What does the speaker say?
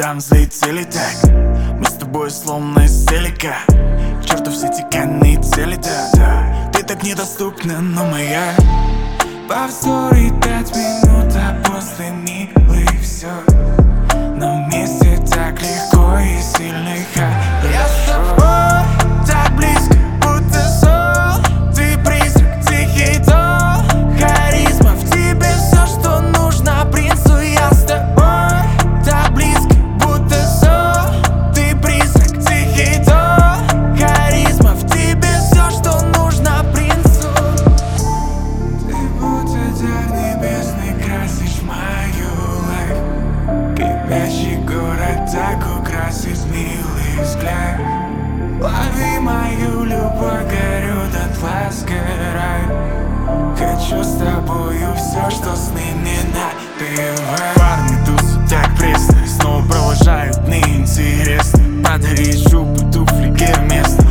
прям взлетели так. Мы с тобой словно издалека. К черту все тиканные цели, да. Ты так недоступна, но моя. Повторить 5 минут, а после милый все. Но вместе так легко и сильно Я с тобой так близко, будто сон. Ты призрак, тихий дом. Харизма в тебе все, что нужно принцу. Я с тобой так близко, будто сон. Ты призрак, тихий дом. Харизма в тебе все, что нужно принцу. Ты будто дар небесный, красишь мою life. Кипящий город так украсит милый взгляд. Лови мою любовь, горю дотла, сгорай. Хочу с тобою все, что сны не напевай. Парни тусят так пресно, снова провожают дни интересно. Подарить шубу, туфли, гермесно.